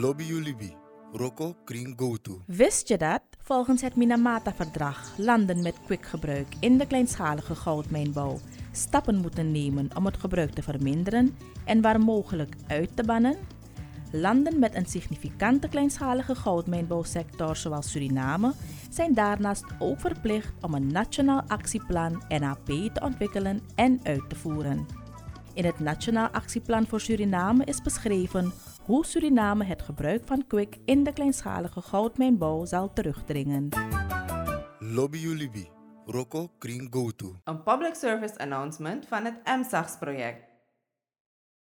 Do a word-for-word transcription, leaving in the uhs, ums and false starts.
Lobby Ulibi, Roko Kring Go-To. Wist je dat volgens het Minamata-verdrag landen met kwikgebruik in de kleinschalige goudmijnbouw stappen moeten nemen om het gebruik te verminderen en waar mogelijk uit te bannen? Landen met een significante kleinschalige goudmijnbouwsector zoals Suriname zijn daarnaast ook verplicht om een Nationaal Actieplan N A P te ontwikkelen en uit te voeren. In het Nationaal Actieplan voor Suriname is beschreven hoe Suriname het gebruik van kwik in de kleinschalige goudmijnbouw zal terugdringen. Lobby Ulibi, Roko Kring Go-To. Een public service announcement van het M S A G S-project.